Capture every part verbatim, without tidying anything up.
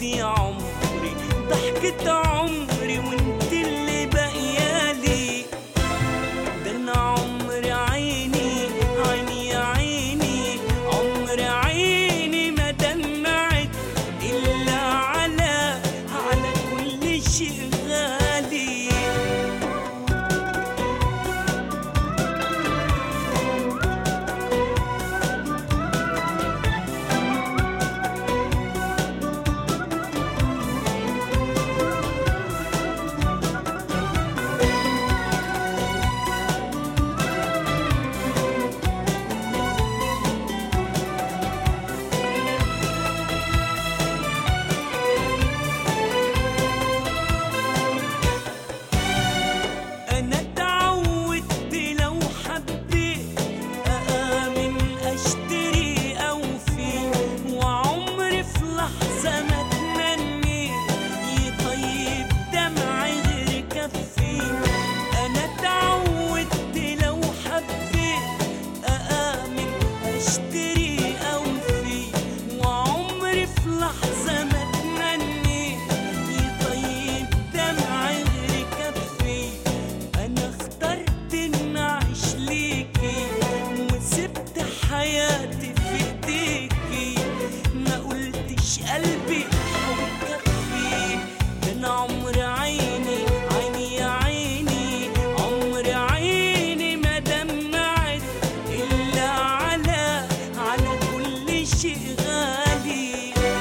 يا عمري، ضحكة عمري وانت اللي باقيالي. ده انا عمري عيني عيني يا عيني، عمري عيني ما دمعت الا على على كل شيء غالي. حياتي في ايديكي، ما قلتش قلبي هيكفي. ده انا عمري عيني عيني يا عيني، عمري عيني ما دمعت الا على على كل شيء غالي.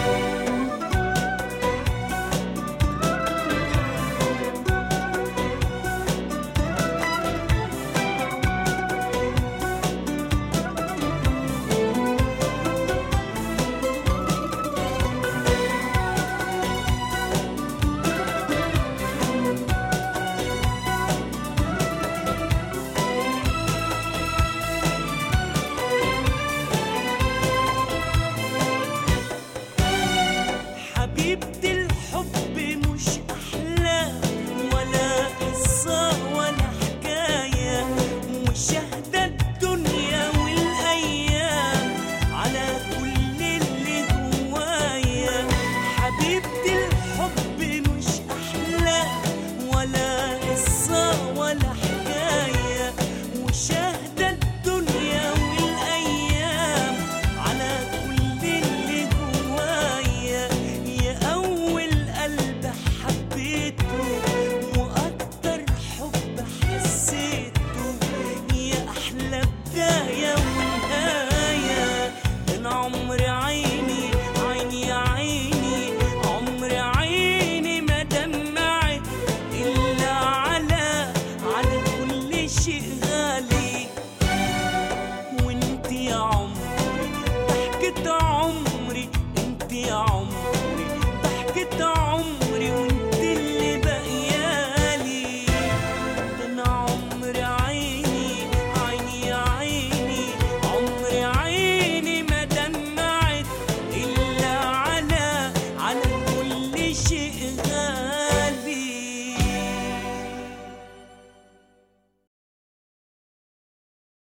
حبيبتي الحب مش أحلام ولا قصة ولا حكاية، وشاهدة الدنيا والأيام على كل اللي جوايا. حبيبتي الحب مش أحلام ولا قصة ولا حكاية، وشاهدة الدنيا والأيام على كل اللي جوايا. أول قلب حبيته وأكتر حب حسيته، يا أحلى بداية ونهاية. أنا عمري عيني عيني يا عيني، عمري عيني ما دمعت إلا على على كل شيء غالي. وانت يا عمري ضحكة عمري، انت يا عمري